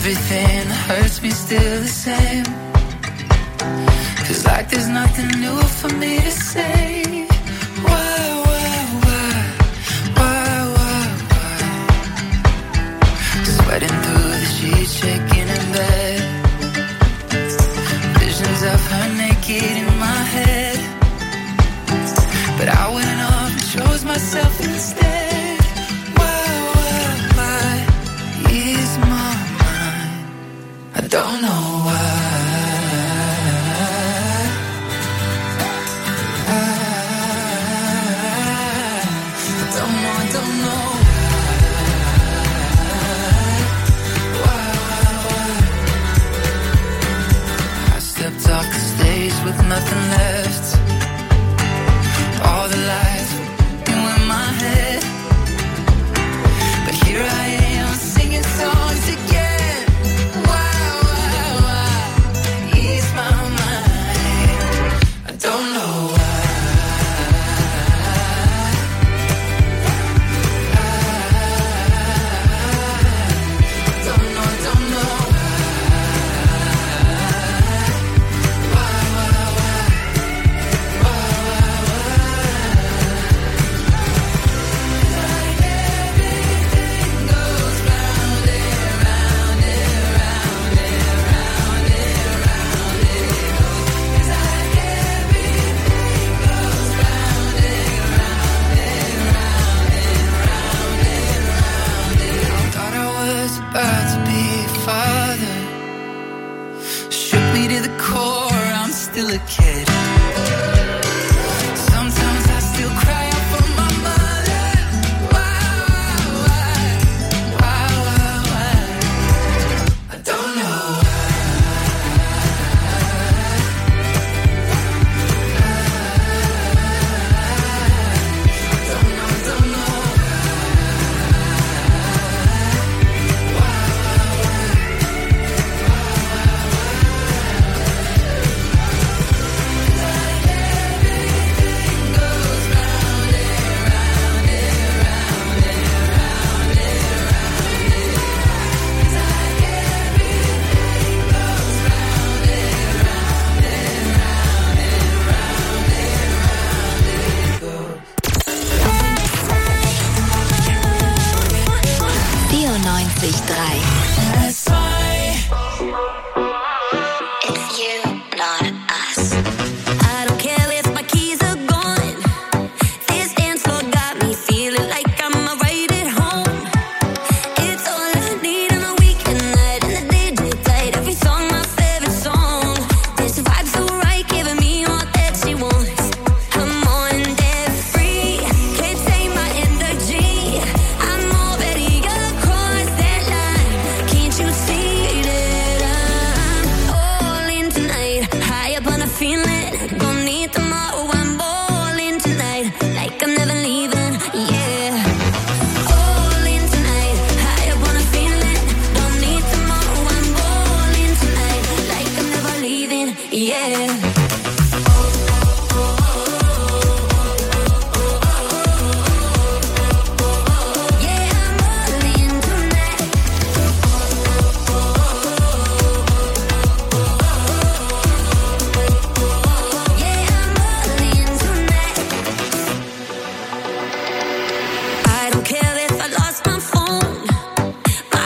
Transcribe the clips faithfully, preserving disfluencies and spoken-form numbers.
everything that hurts me still the same. Feels like there's nothing new for me to say. Why, why, why, why, why, why? Sweating through the sheets, shaking in bed. Visions of her naked in my head. But I went off and chose myself instead. Why, why, why is my mind? I don't know why. Off the stage with nothing left. All the lights were in my head, but here I am singing songs again. Why, why, why ease my mind? I don't know why. I don't know, I don't know. About to be a father, shook me to the core, I'm still a kid. Sometimes I still cry out for my mother. Why, why, why, why, why? I don't know why. I don't know, I don't know. vierundneunzig Komma drei.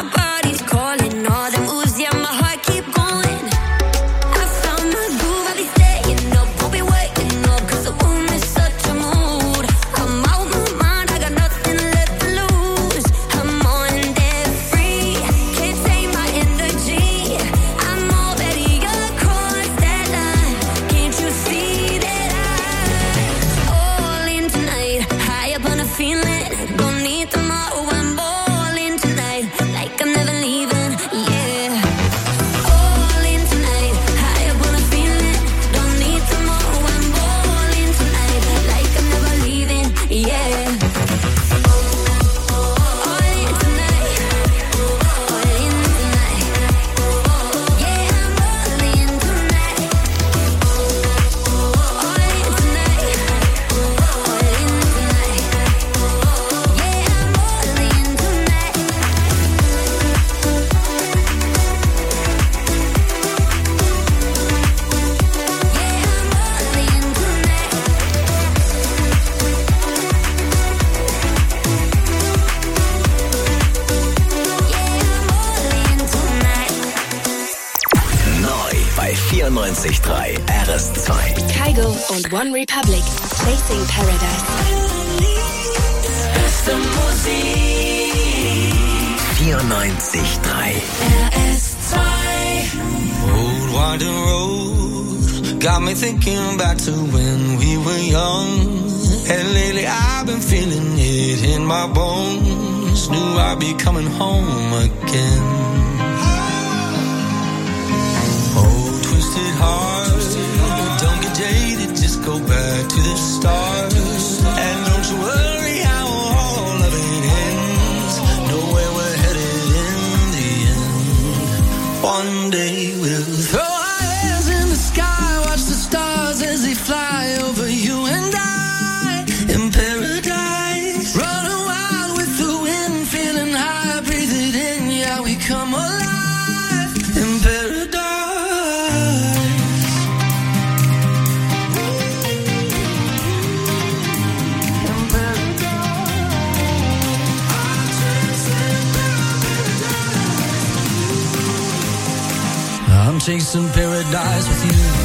Calling all the moves, yeah, my heart keep going. I found my groove, I'll be vierundneunzig Komma drei R S zwei. Kygo und One Republic. Chasing Paradise. Beste Musik. vierundneunzig Komma drei R S zwei. Old winding road got me thinking back to when we were young. And lately I've been feeling it in my bones. Knew I'd be coming home again. Oh, twisted heart, don't get jaded, just go back to the start. And don't you worry how all of it ends. Know where we're headed in the end. One day we'll throw our hands in the sky, watch the stars as they fly over you and I. In paradise, running wild with the wind, feeling high, breathe it in, yeah, we come alive. In paradise. In paradise. I'm chasing paradise with you.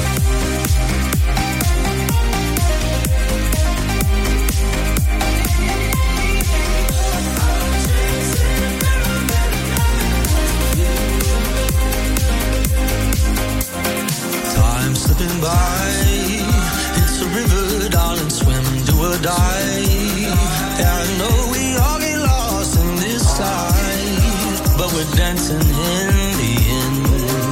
Slipping by, it's a river, darling, swim, do or die. Yeah, I know we all get lost in this tide, but we're dancing in the end.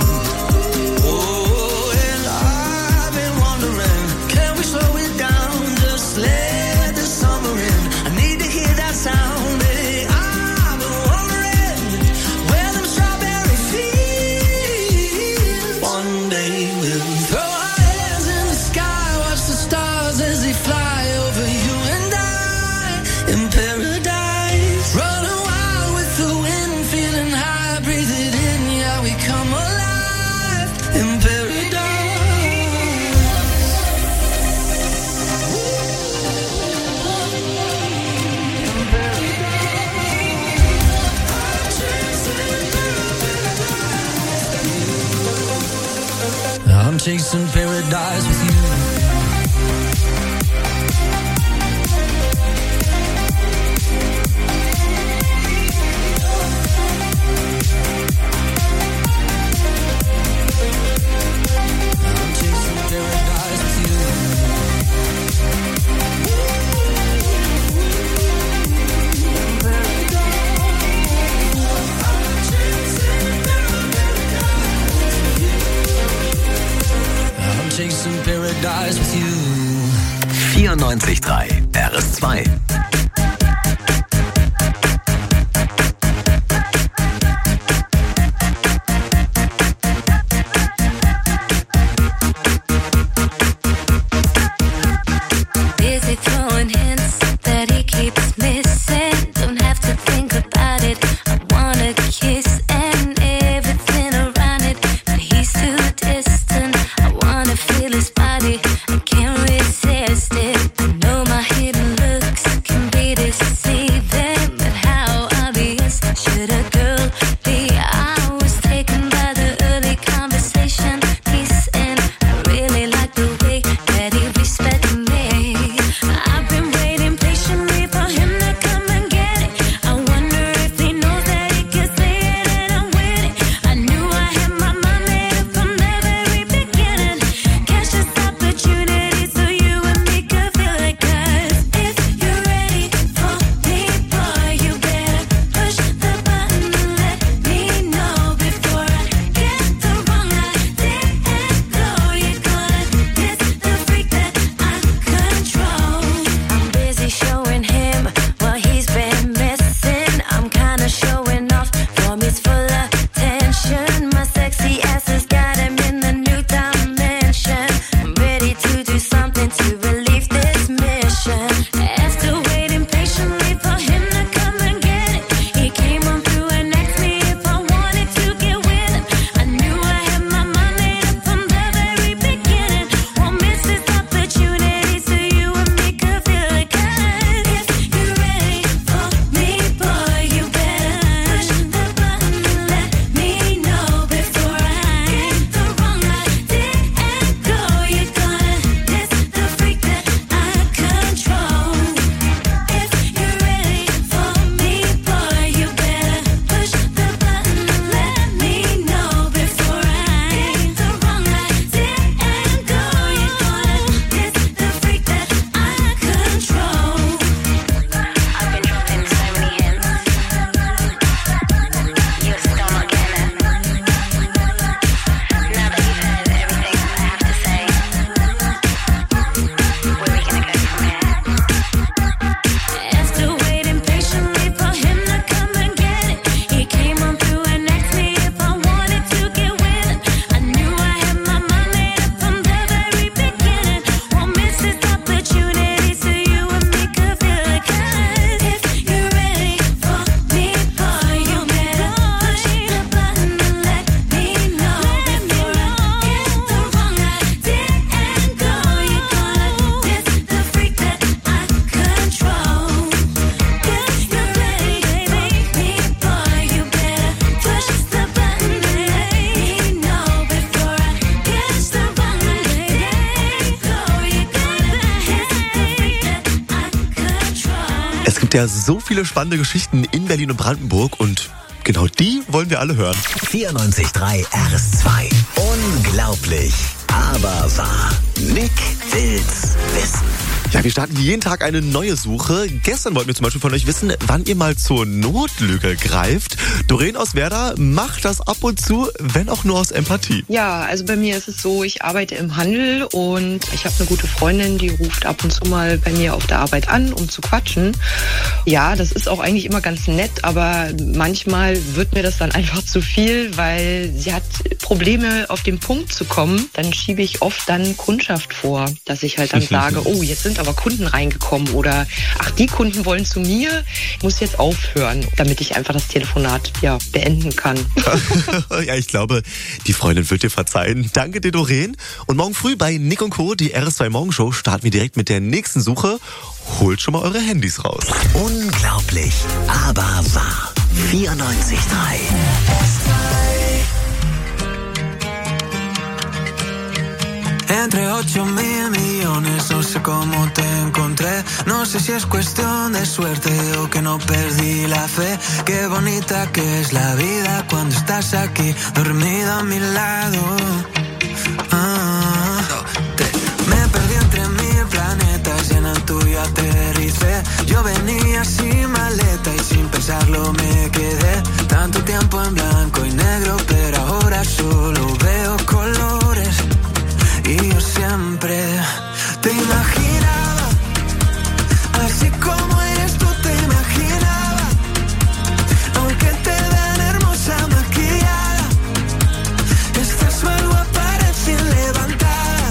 Oh, and I've been wondering, can we slow it down, just let the summer in? I need to hear that sound, hey, I've been wondering where them strawberry fields. One day we'll throw as they fly over you and I. In paradise, running wild with the wind, feeling high, breathe it in, yeah, we come alive. In paradise. I'm chasing paradise with you. Chasing paradise with you. vierundneunzig Komma drei R S zwei. Can't resist it. I know my hidden looks can be gibt ja so viele spannende Geschichten in Berlin und Brandenburg und genau die wollen wir alle hören. vierundneunzig Komma drei R S zwei. Unglaublich, aber wahr. Nick will's wissen. Ja, wir starten jeden Tag eine neue Suche. Gestern wollten wir zum Beispiel von euch wissen, wann ihr mal zur Notlüge greift. Doreen aus Werder macht das ab und zu, wenn auch nur aus Empathie. Ja, also bei mir ist es so, ich arbeite im Handel und ich habe eine gute Freundin, die ruft ab und zu mal bei mir auf der Arbeit an, um zu quatschen. Ja, das ist auch eigentlich immer ganz nett, aber manchmal wird mir das dann einfach zu viel, weil sie hat Probleme, auf den Punkt zu kommen. Dann schiebe ich oft dann Kundschaft vor, dass ich halt dann sage, oh, jetzt sind aber Kunden reingekommen oder ach, die Kunden wollen zu mir, ich muss jetzt aufhören, damit ich einfach das Telefonat ja beenden kann. Ja, ich glaube, die Freundin wird dir verzeihen. Danke dir, Doreen. Und morgen früh bei Nick und Co., die R S zwei Morgenshow, starten wir direkt mit der nächsten Suche. Holt schon mal eure Handys raus. Unglaublich, aber wahr. vierundneunzig Komma drei. Entre ocho mil millones, no sé cómo te encontré. No sé si es cuestión de suerte o que no perdí la fe. Qué bonita que es la vida cuando estás aquí, dormida a mi lado. Ah, me perdí entre mil planetas y en el tuyo aterricé. Yo venía sin maleta y sin pensarlo me quedé. Tanto tiempo en blanco y negro, pero ahora solo veo colores. Y yo siempre te imaginaba, así como eres tú te imaginaba, aunque te vean hermosa maquillada, estás mal guapa recién levantada.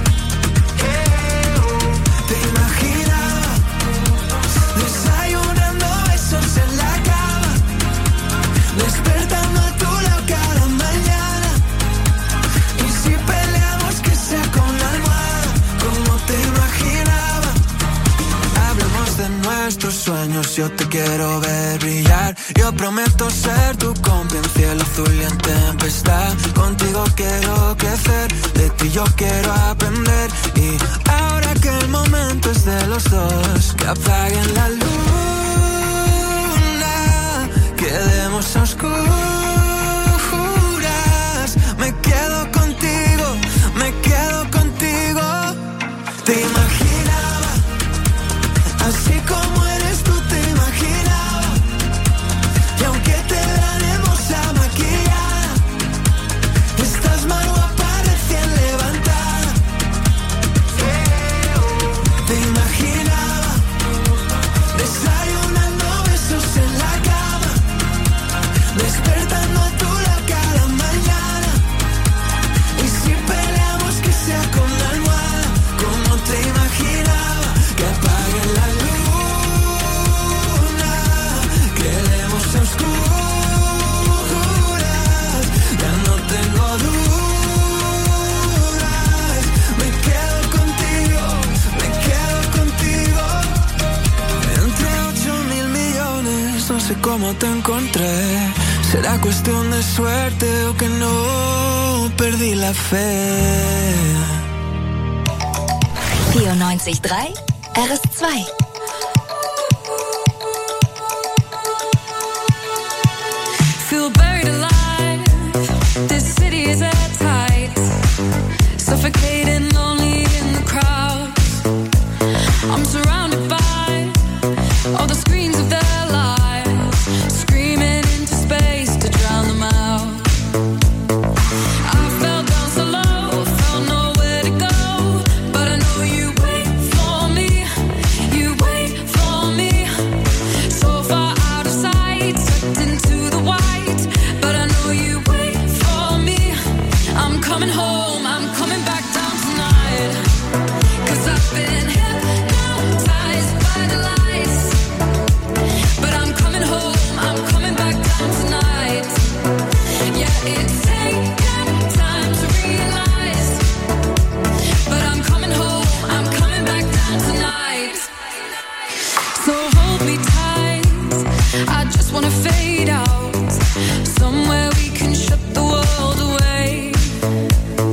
Te imaginaba, desayunando besos en la cama, despertando a tu lado cada mañana, y si peleamos que sea con la almohada, como te imaginaba. Hablemos de nuestros sueños, yo te quiero ver brillar. Yo prometo ser tu compa en cielo azul y en tempestad. Contigo quiero crecer, de ti yo quiero aprender. Y ahora que el momento es de los dos, que apaguen la luna, quedemos a oscuras. Me quedo contigo, me quedo contigo. Te imaginaba, así como eres tú te imaginaba, y aunque te vean hermosa maquillada, estás más guapa recién levantada. Te imaginaba, desayunando besos en la cama, despertando a tu lado cada mañana, y si peleamos que sea con la almohada, como te imaginaba, que apague la luna, quedemos a oscuras, ya no tengo dudas, me quedo contigo, me quedo contigo. Entre ocho mil millones, no sé cómo te encontré. Será cuestión de suerte o que no perdí la fe. vierundneunzig Komma drei R S zwei. Feel buried alive. This city is airtight. Suffocating, lonely in the crowd. I'm surrounded by all the screens of their lives, screaming into space to drown them out. I fell down so low, felt nowhere to go, but I know you wait for me, you wait for me. So far out of sight, sucked into the white, but I know you wait for me. I'm coming home, I'm coming back down tonight, 'cause I've been hypnotized by the lights, but I'm coming home, I'm coming back down tonight. Yeah, it's taken time to realize, but I'm coming home, I'm coming back down tonight. So hold me tight, I just wanna fade out, somewhere we can shut the world away.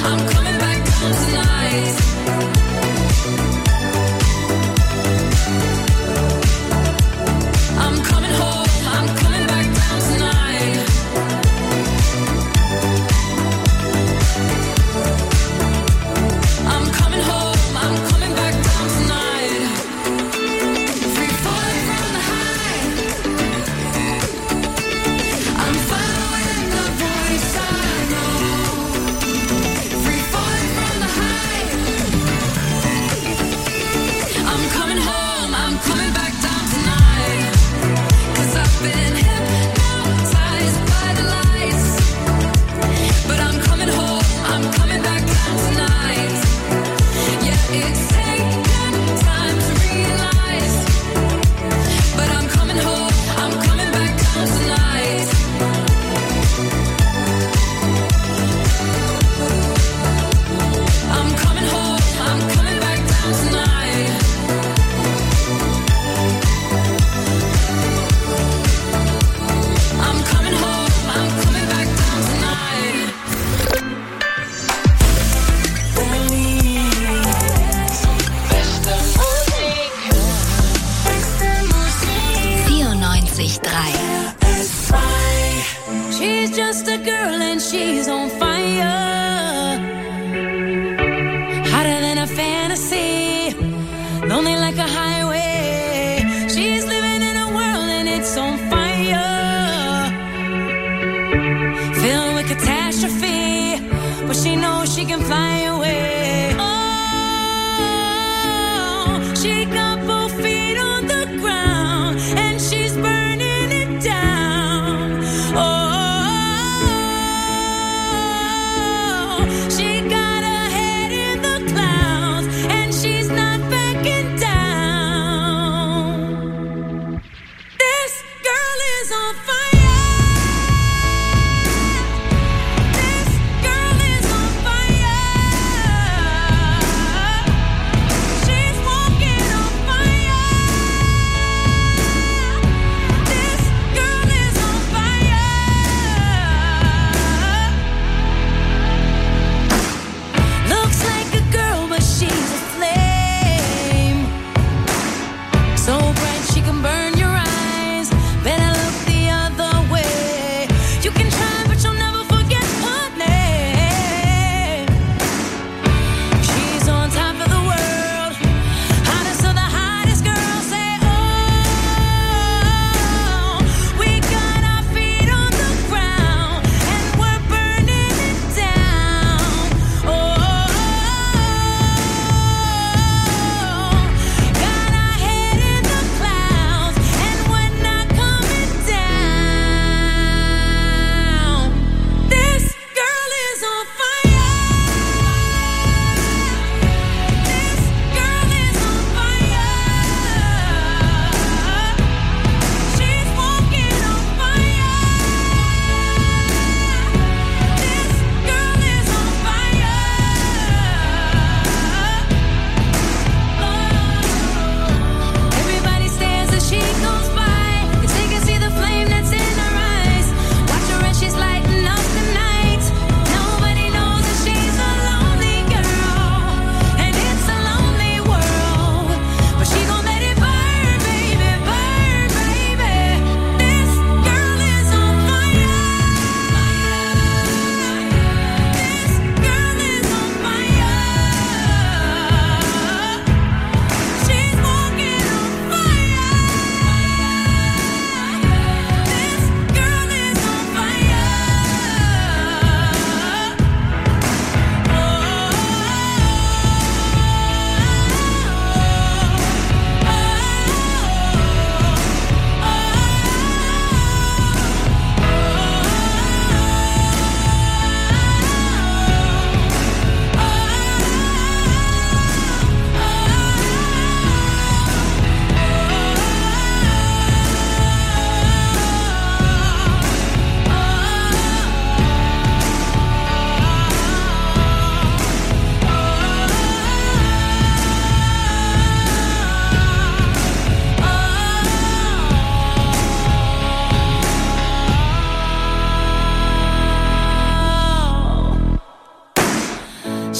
This girl is on fire.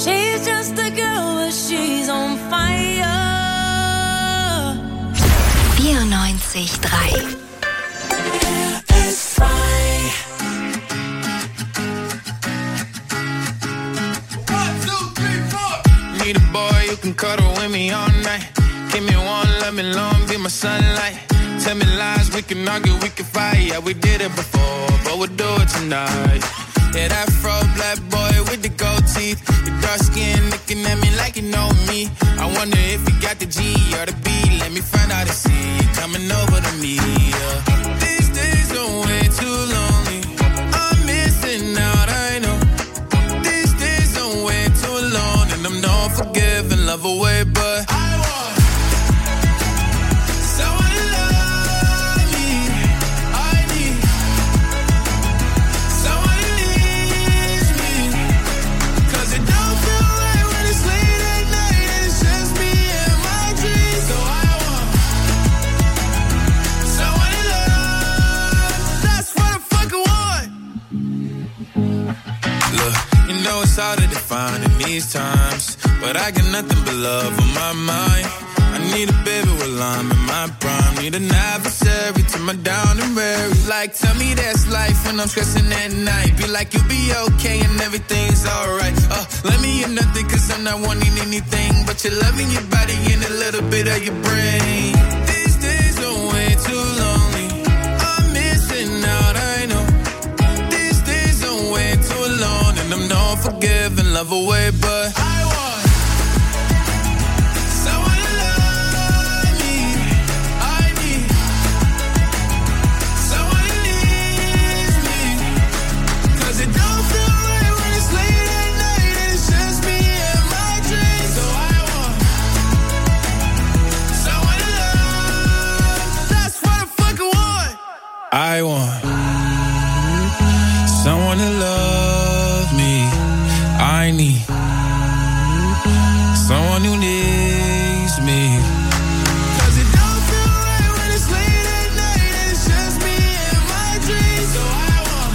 She's just a girl, but she's on fire. vierundneunzig Komma drei Need a boy who can cuddle with me all night. Give me one, let me long, be my sunlight. Tell me lies, we can argue, we can fight. Yeah, we did it before, but we'll do it tonight. Yeah, that fro black boy with the gold teeth. Your dark skin looking at me like you know me. I wonder if you got the G or the B. Let me find out and see you coming over to me. Yeah. These days are way too lonely. I'm missing out, I know. These days are way too long, and I'm not forgiving, love away, but I want someone to love me. I need someone who needs me. 'Cause it don't feel right when it's late at night and it's just me and my dreams. So I want someone to love. That's what I fucking want. Look, you know it's hard to define in these times, but I got nothing but love on my mind. I need a baby while I'm in my prime. Need an adversary to my down and weary. Like, tell me that's life when I'm stressing at night. Be like, you'll be okay and everything's alright. Uh, let me hear nothing 'cause I'm not wanting anything but your loving, your body and a little bit of your brain. These days are way too lonely. I'm missing out, I know. These days are way too long, and I'm not forgiving, love away, but I want someone to love me. I need someone who needs me. 'Cause it don't feel right when it's late at night and it's just me and my dreams. So I want someone to love. That's what I fucking want. I want someone to love me. I need someone who needs me. 'Cause it don't feel right when it's late at night and it's just me and my dreams. So I want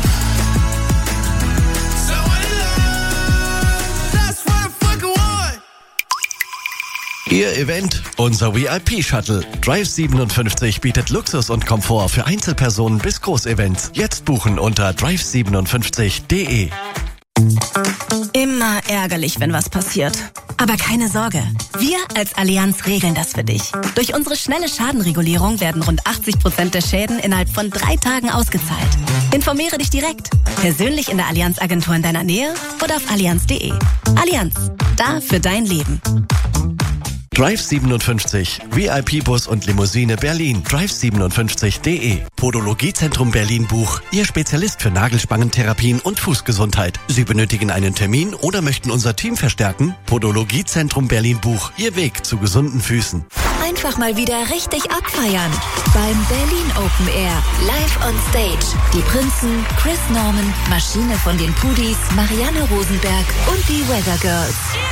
someone to love. That's what I fucking want. Ihr Event, unser V I P-Shuttle. Drive siebenundfünfzig bietet Luxus und Komfort für Einzelpersonen bis Großevents. Jetzt buchen unter drive siebenundfünfzig punkt de. Immer ärgerlich, wenn was passiert. Aber keine Sorge, wir als Allianz regeln das für dich. Durch unsere schnelle Schadenregulierung werden rund achtzig Prozent der Schäden innerhalb von drei Tagen ausgezahlt. Informiere dich direkt, persönlich in der Allianz-Agentur in deiner Nähe oder auf allianz punkt de. Allianz, da für dein Leben. Drive siebenundfünfzig, V I P-Bus und Limousine Berlin. drive siebenundfünfzig punkt de. Podologiezentrum Berlin Buch. Ihr Spezialist für Nagelspangentherapien und Fußgesundheit. Sie benötigen einen Termin oder möchten unser Team verstärken? Podologiezentrum Berlin Buch. Ihr Weg zu gesunden Füßen. Einfach mal wieder richtig abfeiern. Beim Berlin Open Air. Live on Stage. Die Prinzen, Chris Norman, Maschine von den Pudis, Marianne Rosenberg und die Weather Girls.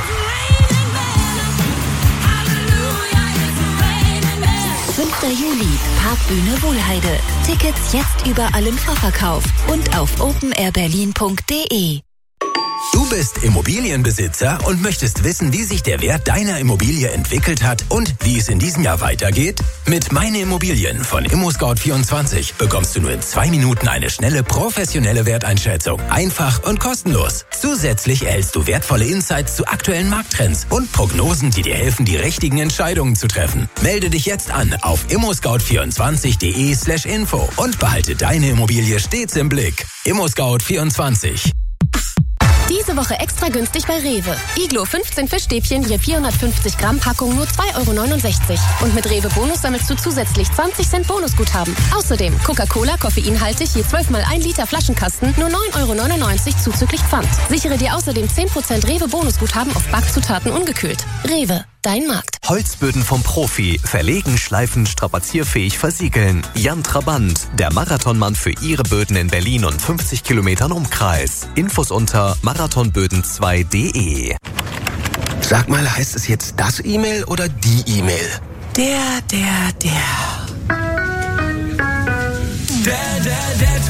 fünfter Juli, Parkbühne Wohlheide. Tickets jetzt überall im Vorverkauf und auf open air berlin punkt de. Du bist Immobilienbesitzer und möchtest wissen, wie sich der Wert deiner Immobilie entwickelt hat und wie es in diesem Jahr weitergeht? Mit Meine Immobilien von ImmoScout vierundzwanzig bekommst du nur in zwei Minuten eine schnelle, professionelle Werteinschätzung. Einfach und kostenlos. Zusätzlich erhältst du wertvolle Insights zu aktuellen Markttrends und Prognosen, die dir helfen, die richtigen Entscheidungen zu treffen. Melde dich jetzt an auf immoscout vierundzwanzig punkt de slash info und behalte deine Immobilie stets im Blick. ImmoScout vierundzwanzig. Diese Woche extra günstig bei Rewe. Iglo fünfzehn Fischstäbchen je vierhundertfünfzig Gramm Packung nur zwei Euro neunundsechzig. Und mit Rewe Bonus sammelst du zusätzlich zwanzig Cent Bonusguthaben. Außerdem Coca-Cola koffeinhaltig je zwölf mal ein Liter Flaschenkasten nur neun Euro neunundneunzig zuzüglich Pfand. Sichere dir außerdem zehn Prozent Rewe Bonusguthaben auf Backzutaten ungekühlt. Rewe, dein Markt. Holzböden vom Profi. Verlegen, schleifen, strapazierfähig versiegeln. Jan Trabant, der Marathonmann für Ihre Böden in Berlin und fünfzig Kilometern Umkreis. Infos unter marathonböden zwei punkt de. Sag mal, heißt es jetzt das E-Mail oder die E-Mail? Der, der, der. Der, der, der Tour.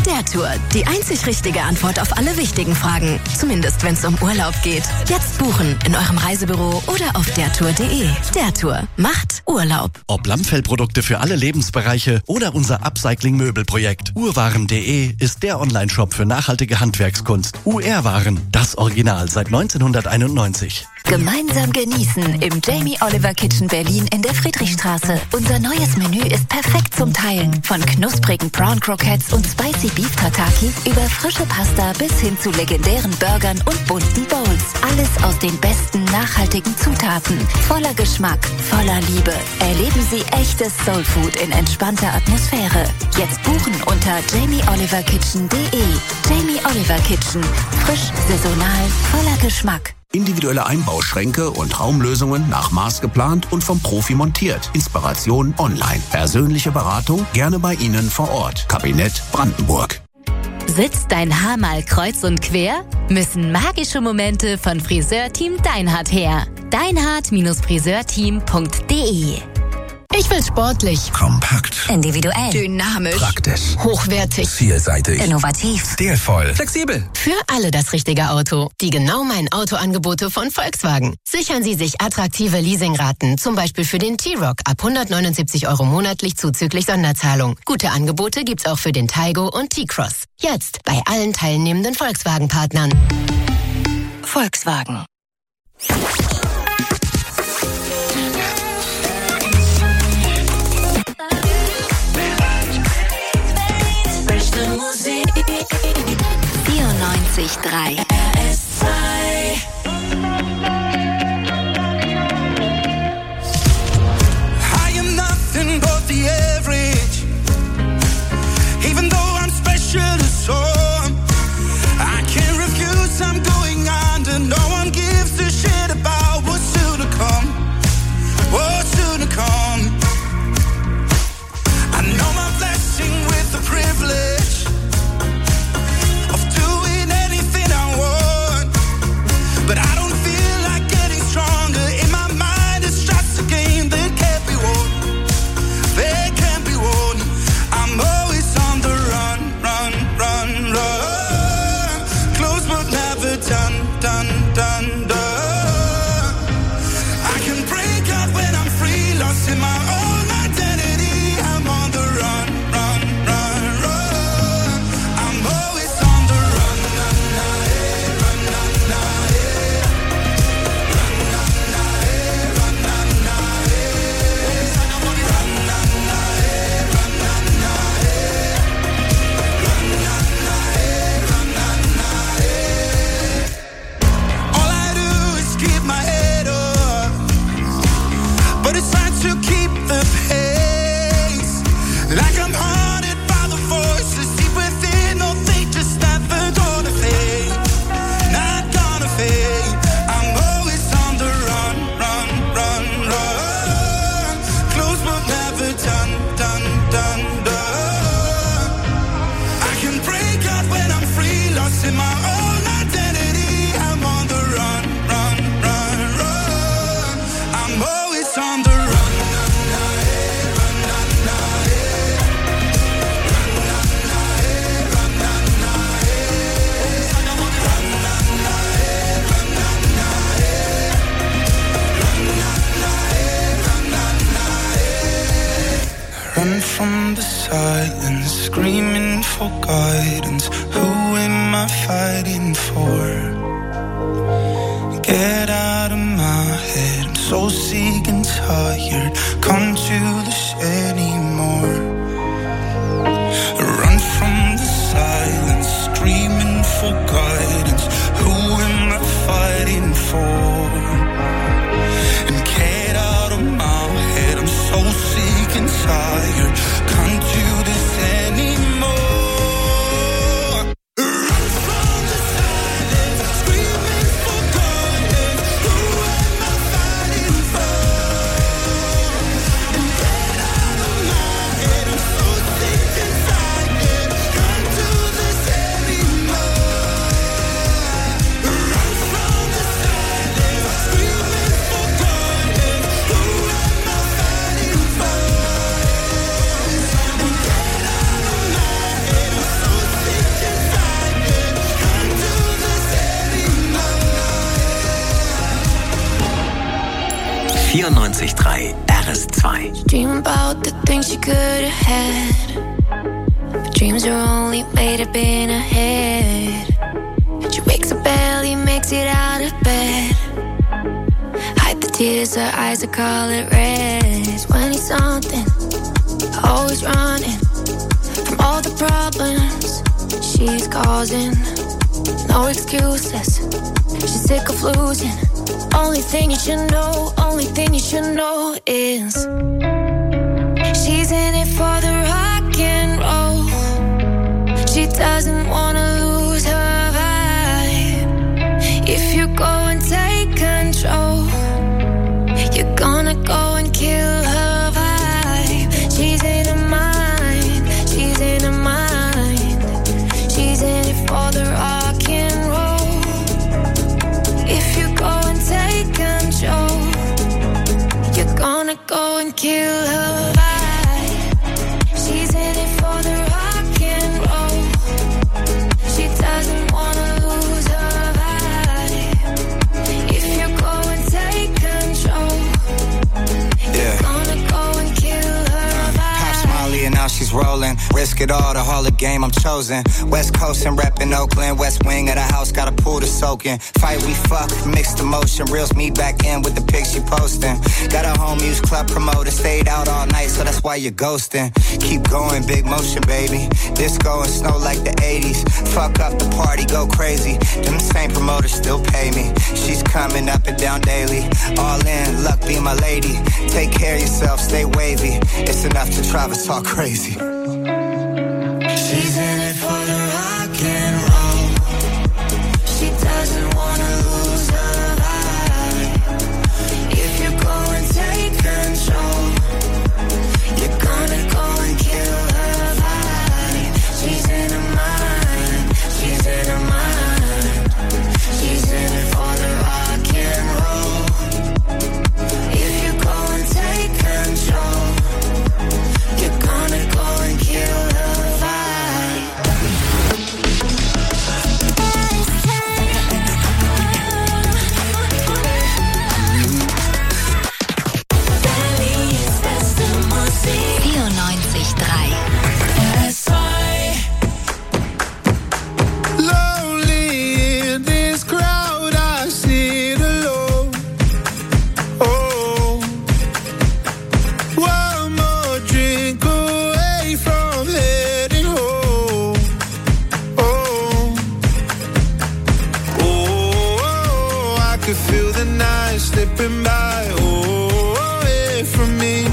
Der Tour, die einzig richtige Antwort auf alle wichtigen Fragen. Zumindest, wenn es um Urlaub geht. Jetzt buchen in eurem Reisebüro oder auf dertour punkt de. Der Tour macht Urlaub. Ob Lammfellprodukte für alle Lebensbereiche oder unser Upcycling-Möbelprojekt. Urwaren punkt de ist der Onlineshop für nachhaltige Handwerkskunst. U R-Waren, das Original seit neunzehnhunderteinundneunzig. Gemeinsam genießen im Jamie Oliver Kitchen Berlin in der Friedrichstraße. Unser neues Menü ist perfekt zum Teilen. Von knusprigen Prawn Croquettes und Spicy Beef Tataki über frische Pasta bis hin zu legendären Burgern und bunten Bowls. Alles aus den besten nachhaltigen Zutaten. Voller Geschmack, voller Liebe. Erleben Sie echtes Soulfood in entspannter Atmosphäre. Jetzt buchen unter jamie oliver kitchen punkt de. Jamie Oliver Kitchen. Frisch, saisonal, voller Geschmack. Individuelle Einbauschränke und Raumlösungen nach Maß geplant und vom Profi montiert. Inspiration online. Persönliche Beratung gerne bei Ihnen vor Ort. Kabinett Brandenburg. Sitzt dein Haar mal kreuz und quer? Müssen magische Momente von Friseurteam Deinhardt her. deinhardt-friseurteam punkt de. Ich will sportlich, kompakt, individuell, dynamisch, praktisch, hochwertig, vielseitig, innovativ, stilvoll, flexibel. Für alle das richtige Auto. Die genau mein Autoangebote von Volkswagen. Sichern Sie sich attraktive Leasingraten, zum Beispiel für den T-Roc ab hundertneunundsiebzig Euro monatlich zuzüglich Sonderzahlung. Gute Angebote gibt's auch für den Taigo und T-Cross. Jetzt bei allen teilnehmenden Volkswagen-Partnern. Volkswagen. vierundneunzig Komma drei R S zwei. I am nothing but the average. Even though I'm special to some, I can't refuse, I'm going under. No one gives a shit about what's soon to come. What's soon to come. I know my blessing with the privilege but I don't feel like getting stronger. In my mind it's just a game that can't be won. They can't be won. I'm always on the run, run, run, run. Close but never done, done, done, done. I can break out when I'm free, lost in my own identity. I'm on the run, run, run, run. I'm always on the run, run, run, run, run, run. To keep the pace, like I'm haunted by the voices deep within. No, they just never gonna fade, not gonna fade. I'm always on the run, run, run, run. Close but never done, done, done, done. I can break out when I'm free, lost in my own identity. I'm on the run, run, run, run. I'm always on the run. Run from the silence, screaming for guidance. Who am I fighting for? Get out of my head, I'm so sick and tired. Come to this anymore. Run from the silence, screaming for guidance. Who am I fighting for? And get out of my head, I'm so sick and tired. Can't do this anymore. Run from the silence, screaming for guidance. Who am I fighting for? And get out of my head, I'm so sick and tired. Can't do this anymore. Run from the silence. vierundneunzig Komma drei R S zwei. Dream about the things you could have had, but dreams are only made up in a head. She wakes up barely, makes it out of bed. Hide the tears, her eyes are color red. twenty something, always running from all the problems she's causing. No excuses, she's sick of losing. Only thing you should know, only thing you should know is she's in it for the rock and roll. She doesn't wanna lose her vibe. If you go and take control, you're gonna go and kill her vibe. She's in her mind, she's in her mind. She's in it for the rock and roll. If you go and take control, you're gonna go and kill her vibe. She's in it for the rock and roll. She doesn't wanna lose her vibe. If you go and take control, yeah, you're gonna go and kill her vibe. Pop Smiley and now she's rolling. Risk it all, the Hall of Game I'm chosen. West Coast and reppin' Oakland. West wing of the house, got a pool to soak in. Fight, we fuck, mixed emotion. Reels me back in with the pics she posting. Got a home use club promoter. Stayed out all night, so that's why you're ghosting. Keep going, big motion, baby. Disco and snow like the eighties. Fuck up the party, go crazy. Them same promoters still pay me. She's coming up and down daily. All in, luck be my lady. Take care of yourself, stay wavy. It's enough to Travis talk crazy. She's in it for the rock and roll. She doesn't wanna lose her vibe. If you go and take control, you're gonna go and kill her vibe. She's in her mind, she's in her mind. She's in it for the rock and roll. If you go and take control, you're gonna go and kill her vibe. vierundneunzig Komma drei R S zwei. Lonely in this crowd, I sit alone. Oh, one more drink away from heading home. Oh, oh, I could feel the night slipping by. Oh, away from me.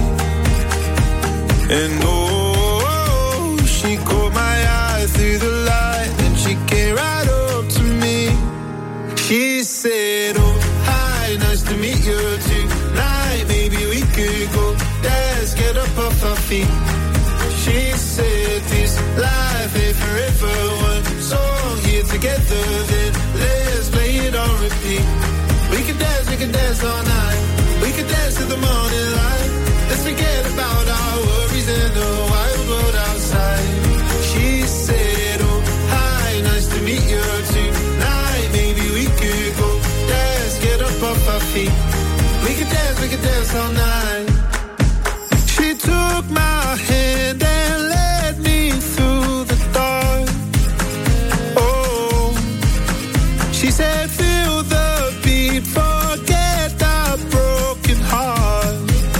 And oh, she caught my eye through the light, and she came right up to me. She said, oh, hi, nice to meet you tonight. Maybe we could go dance, get up off our feet. She said, this life ain't forever. One song here together, then let's play it on repeat. We can dance, we can dance all night. We can dance to the morning light. Let's forget about our worries and the wild world outside. She said, oh, hi, nice to meet you tonight. Maybe we could go dance, get up off our feet. We could dance, we could dance all night. She took my hand and led me through the dark. Oh, she said, feel the beat, forget the broken heart.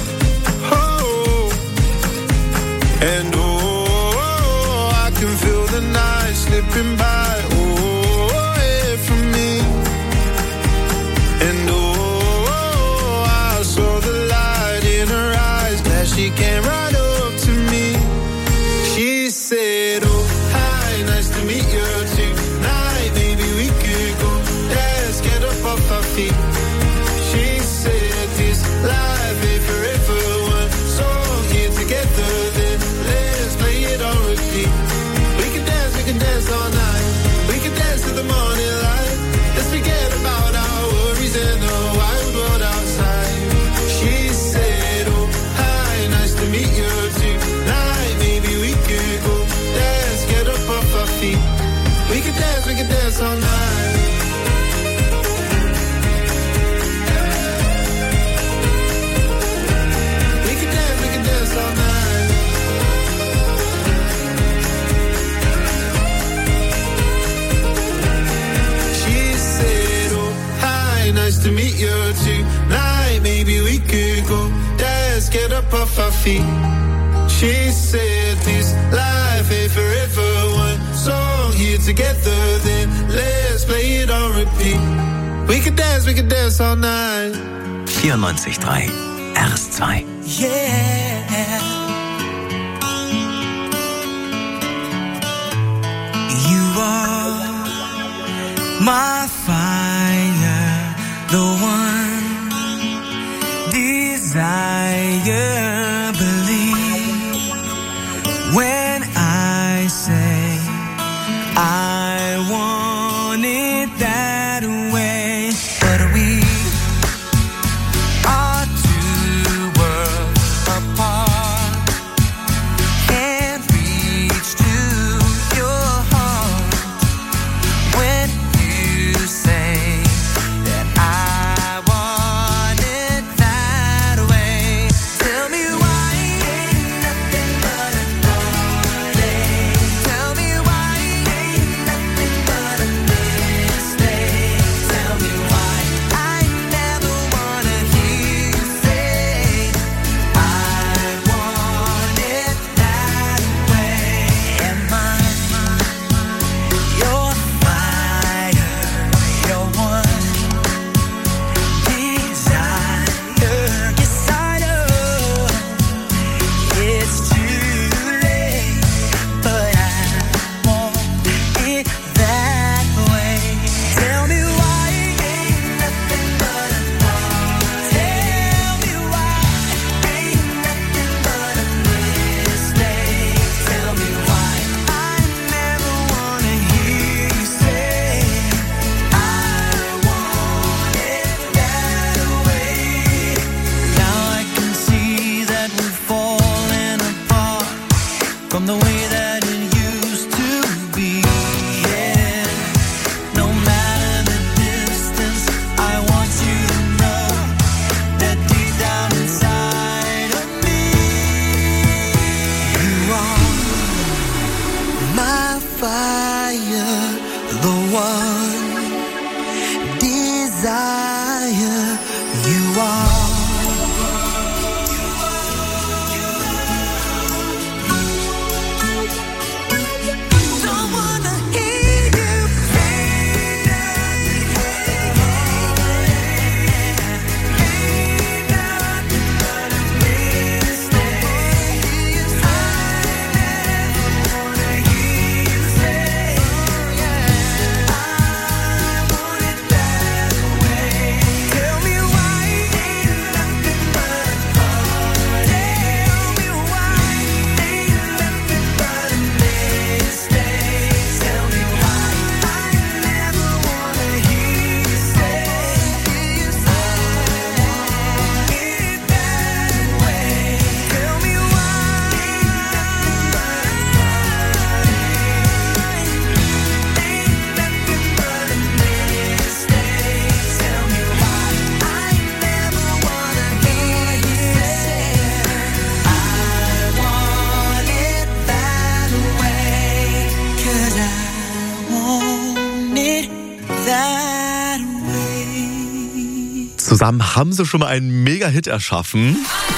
And oh, I can feel the night slipping by, oh, away from me. And oh, I saw the light in her eyes, glad she came right up to me. She said, oh, hi, nice to meet you tonight. Maybe we could go dance, get up off our feet. She said, this life ain't forever. One song here together, then let's play it on repeat. We can dance, we can dance all night. We can dance to the morning light. Let's forget about our worries and the wild world outside. She said, oh, hi, nice to meet you just to meet you tonight. Maybe we could go dance, get up off our feet. She said this life ain't forever. One song here together, then let's play it on repeat. We could dance, we could dance all night. vierundneunzig Komma drei R S zwei. Yeah. You are my fire, the one desire. Believe when I say I want it that way, but we are two worlds apart. Can't reach to your heart when you say that I want it that way. Tell me why ain't nothing but a darling. Tell me why ain't nothing but a mistake. Tell me why I never wanna hear you say I want it that way. Am I your fire, your one desire? Yes, I know it's too late, but I want it that way. Tell me why ain't nothing but a thought. Tell me why ain't nothing but a mistake. Tell me why I never wanna hear you say I want it that way. Now I can see that we're falling apart from the way that it used to be. Yeah. No matter the distance, I want you to know that deep down inside of me, you are my fire, the one desire. You are. Don't wanna hear you say nothing, ain't nothing but a mistake. I never wanna hear you say I want it that way. Tell me why ain't nothing but a thought. Tell me why ain't nothing but a mistake. Tell me why I never wanna hear you say it that way. Tell me why ain't nothing but a thought. Ain't nothing but a mistake. Tell me why I never wanna hear you say I want it that way. 'Cause I want it that way. Zusammen haben sie schon mal einen Mega-Hit erschaffen.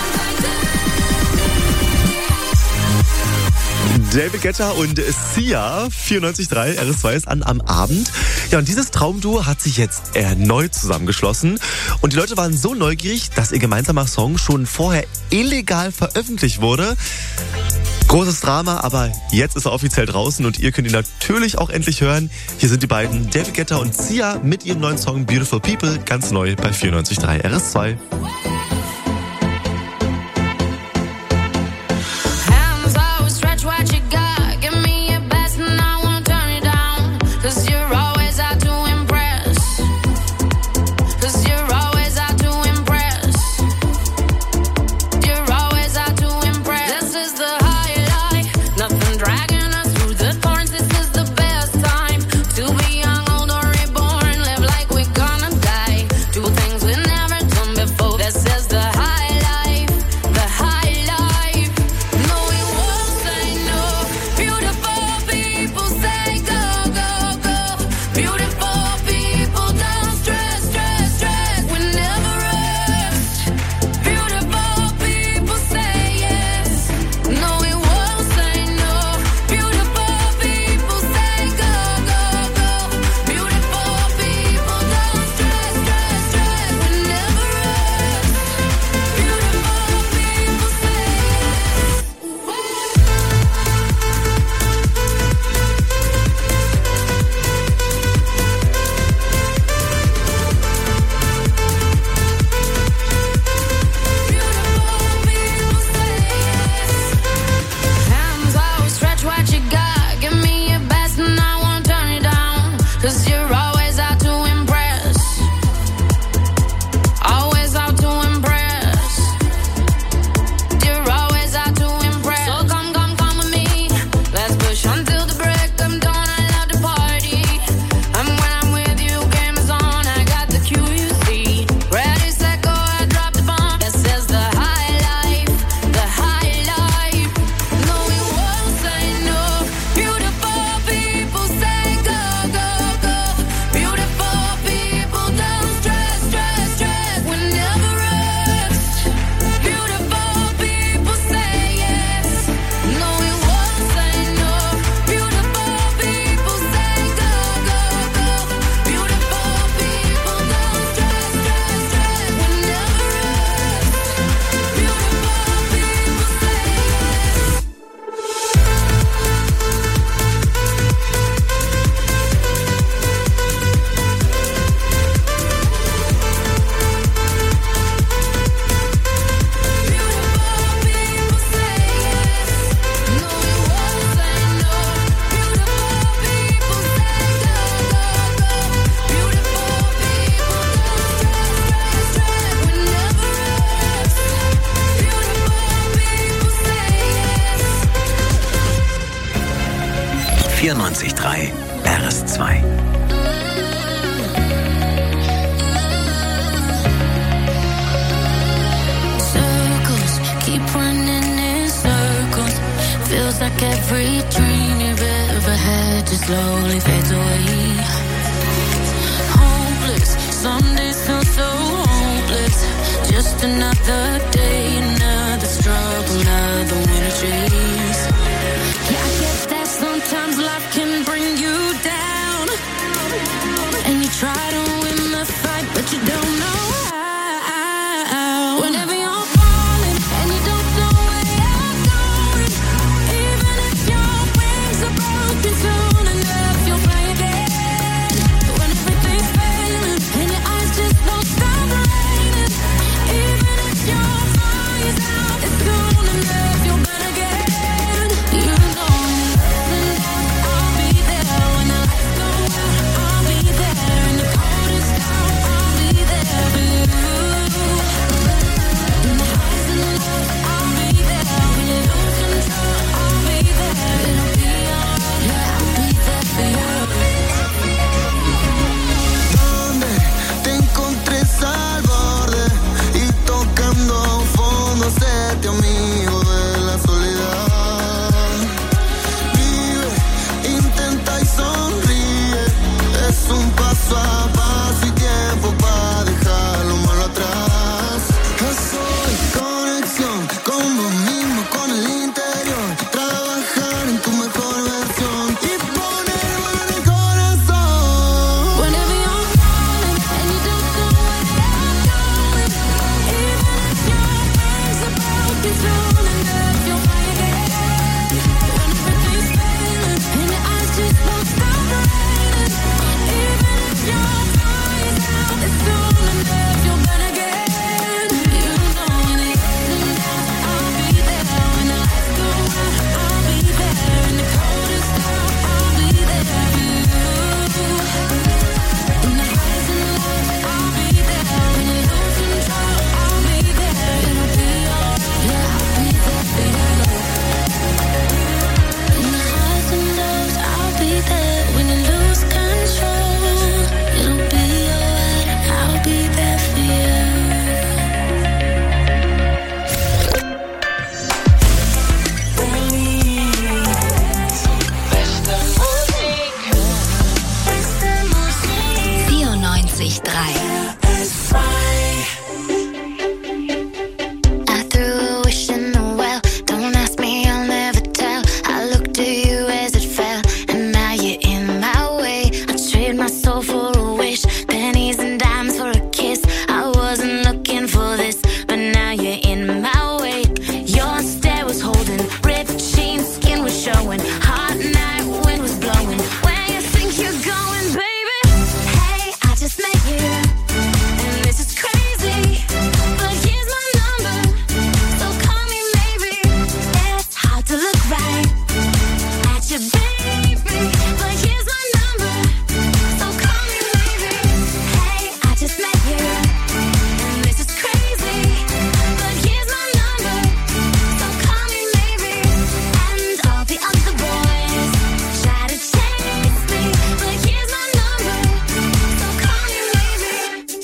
David Guetta und Sia, vierundneunzig Komma drei R S zwei ist an am Abend. Ja, und dieses Traumduo hat sich jetzt erneut zusammengeschlossen. Und die Leute waren so neugierig, dass ihr gemeinsamer Song schon vorher illegal veröffentlicht wurde. Großes Drama, aber jetzt ist er offiziell draußen und ihr könnt ihn natürlich auch endlich hören. Hier sind die beiden, David Guetta und Sia, mit ihrem neuen Song Beautiful People, ganz neu bei vierundneunzig Komma drei R S zwei. Hands out, stretch what you got. Give me your best and I won't turn it down. 'Cause you're always out to impress. 'Cause you're always out to impress. You're always out to impress. This is the highlight. Nothing dragging us through the thorns. This is the best time to be young, old or reborn. Live like we're gonna die. Do things we never done before. This vierundneunzig Komma drei R S zwei. Circles keep running in circles. Feels like every dream you've ever had just slowly fades away. Hopeless, some days feel so hopeless. Just another day, another struggle, another winter chase. Yeah, I get that sometimes life can bring you down, and you try to win the fight, but you don't know how. Whenever you're falling and you don't know where you're going, even if your wings are broken, soon enough you'll fly again. When everything's failing and your eyes just won't stop raining, even if your fire's out, it's soon enough you'll burn again. You know I'll be there when the lights go out. I'll be there in the coldest hour. I'll be there for you. In the highs and the lows, I'll be there when you lose control. I'll be there. It'll be alright. Yeah, I'll be there for you. Donde te encontres al borde y tocando fondo, séte amigo de la soledad. Vive, intenta y sonríe. Es un paso a paso y tiempo para dejar lo malo atrás. Yo soy conexión con vos mismo, con el interior. Trabajar en tu mejor versión y poner mano en el corazón. Whenever you're falling and you don't know where you're going, even if your wings are broken, soon enough you'll fly again. When everything's failing and your eyes just won't stop raining, even if your fire's out, it's soon enough you'll burn again. You know when it's and downs, I'll be there when the lights go out. I'll be there in the coldest hour. I'll be there for you. In the highs and the lows, I'll be there when you lose control. I'll be there. It'll be alright. Yeah, I'll be there for you. In the highs and lows, I'll be there when you lose control. It'll be alright. I'll be there for you. vierundneunzig Komma drei. I threw a wish in the well. Don't ask me, I'll never tell. I looked to you as it fell, and now you're in my way. I trade my soul for a wish, pennies and dimes for a kiss. I wasn't looking for this, but now you're in my way. Your stare was holding, ripped jeans, skin was showing. Hot night, wind was blowing. Where you think you're going, baby? Hey, I just met you, and this is crazy. But here's my number, so call me maybe. It's hard to look right at you, baby. But here's my number, so call me maybe. Hey, I just met you, and this is crazy. But here's my number, so call me maybe. And all the other boys try to chase me, but here's my number, so call me maybe.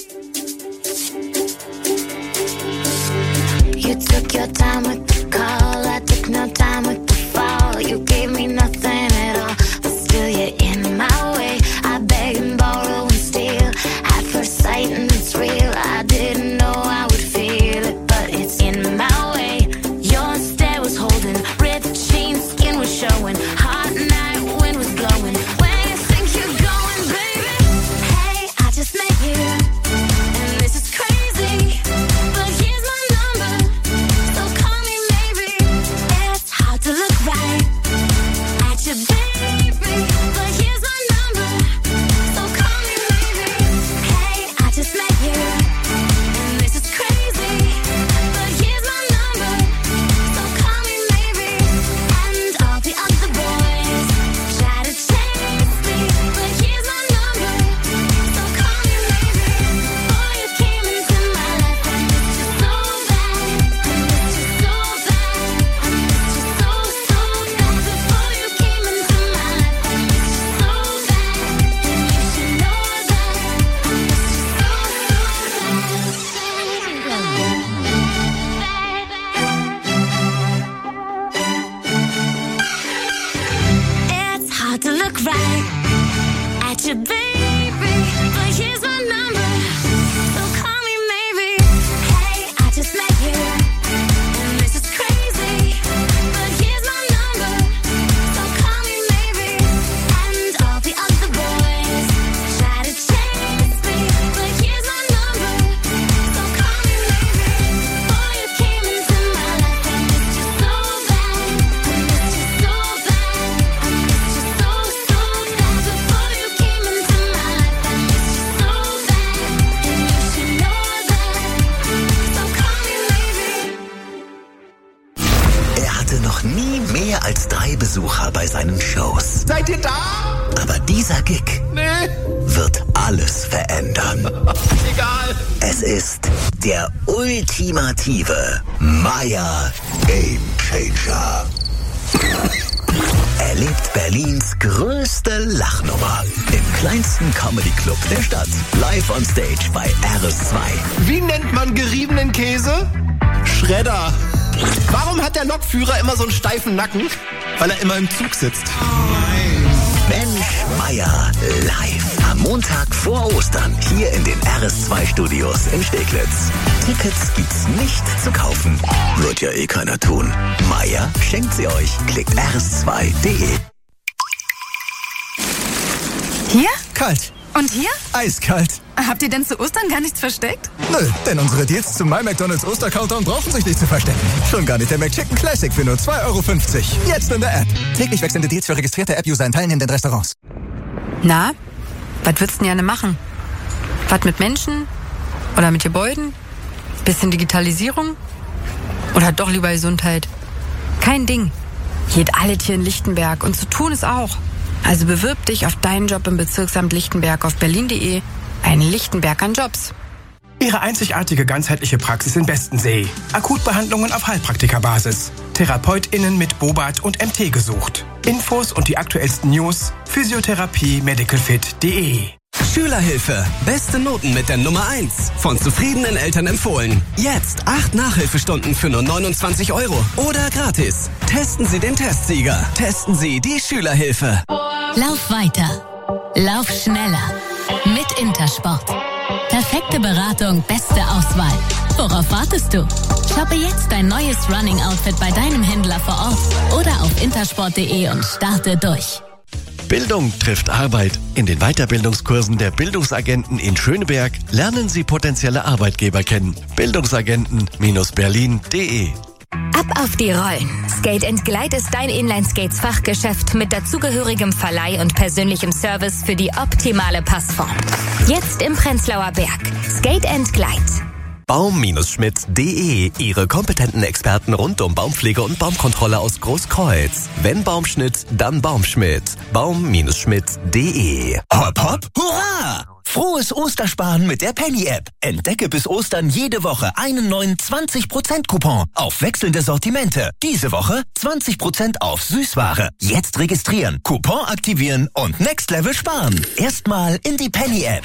You took your time with the call, I took no time with the fall. You gave me nothing at all, but still you're in my way. I beg and borrow and steal at first sight, and it's real. I didn't know I would feel it, but it's in my way. Your stare was holding, ripped jeans, skin was showing. Hot night, wind was blowing. Where you think you're going, baby? Hey, I just met you, and this is crazy. But here's my number, so call me maybe. It's mehr als drei Besucher bei seinen Shows. Seid ihr da? Aber dieser Gig Nee. wird alles verändern. Egal. Es ist der ultimative Meier Game Changer. Erlebt Berlins größte Lachnummer im kleinsten Comedy Club der Stadt. Live on Stage bei R S zwei. Wie nennt man geriebenen Käse? Schredder. Warum hat der Lokführer immer so einen steifen Nacken? Weil er immer im Zug sitzt. Mensch Meier live am Montag vor Ostern hier in den R S zwei Studios in Steglitz. Tickets gibt's nicht zu kaufen. Wird ja eh keiner tun. Meier schenkt sie euch. Klickt r s zwei punkt d e. Hier? Kalt. Und hier? Eiskalt. Habt ihr denn zu Ostern gar nichts versteckt? Nö, denn unsere Deals zum My McDonald's Oster-Countdown brauchen sich nicht zu verstecken. Schon gar nicht der McChicken Classic für nur zwei Euro fünfzig. Jetzt in der App. Täglich wechselnde Deals für registrierte App-User in teilnehmenden Restaurants. Na, was würdest du denn gerne machen? Was mit Menschen? Oder mit Gebäuden? Bisschen Digitalisierung? Oder doch lieber Gesundheit? Kein Ding. Geht alles hier in Lichtenberg und zu tun ist auch. Also bewirb dich auf deinen Job im Bezirksamt Lichtenberg auf berlin punkt de. Ein Lichtenberg an Jobs. Ihre einzigartige ganzheitliche Praxis in Bestensee. Akutbehandlungen auf Heilpraktikerbasis. TherapeutInnen mit Bobat und M T gesucht. Infos und die aktuellsten News physiotherapie medicalfit punkt de. Schülerhilfe. Beste Noten mit der Nummer eins. Von zufriedenen Eltern empfohlen. Jetzt acht Nachhilfestunden für nur neunundzwanzig Euro. Oder gratis. Testen Sie den Testsieger. Testen Sie die Schülerhilfe. Lauf weiter. Lauf schneller. Mit Intersport. Perfekte Beratung, beste Auswahl. Worauf wartest du? Shoppe jetzt dein neues Running-Outfit bei deinem Händler vor Ort oder auf intersport punkt de und starte durch. Bildung trifft Arbeit. In den Weiterbildungskursen der Bildungsagenten in Schöneberg lernen Sie potenzielle Arbeitgeber kennen. Bildungsagenten Berlin punkt de. Ab auf die Rollen. Skate and Glide ist dein Inline-Skates-Fachgeschäft mit dazugehörigem Verleih und persönlichem Service für die optimale Passform. Jetzt im Prenzlauer Berg. Skate and Glide. Baum Schmidt punkt de. Ihre kompetenten Experten rund um Baumpflege und Baumkontrolle aus Großkreuz. Wenn Baumschnitt, dann Baumschmidt. Baum Schmidt punkt de. Hopp, hopp, hurra! Frohes Ostersparen mit der Penny-App. Entdecke bis Ostern jede Woche einen neuen zwanzig Prozent Coupon auf wechselnde Sortimente. Diese Woche zwanzig Prozent auf Süßware. Jetzt registrieren, Coupon aktivieren und Next Level sparen. Erstmal in die Penny-App.